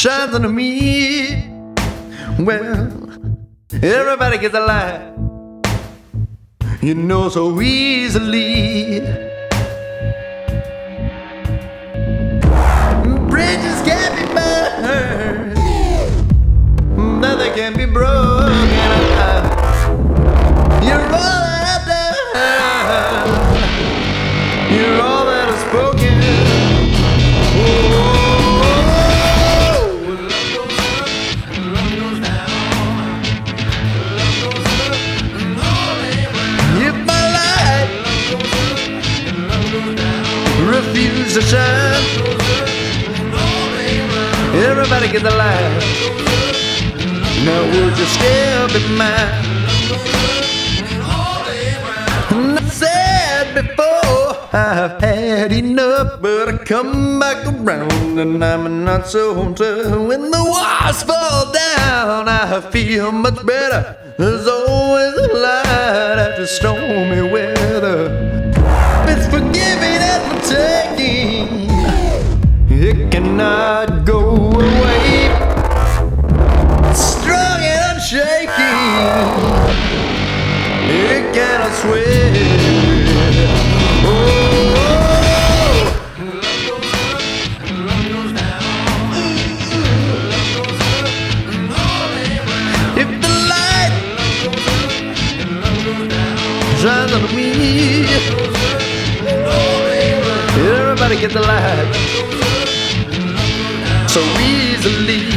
shines on me. Well, everybody gets a light, you know, so easily. Bridges can't be burned, nothing can be broken. You're all that I've done, you're all that I've spoken. If my light refuse to shine, everybody get the light. Now would you still be mine? And I said before, I've had enough, but I come back around and I'm not so tough. When the walls fall down, I feel much better. There's always a light after stormy weather. It's forgiving and for taking, it cannot go away. Strong and unshaking, it cannot sway. Oh, if the light shines on me, everybody get the light so easily.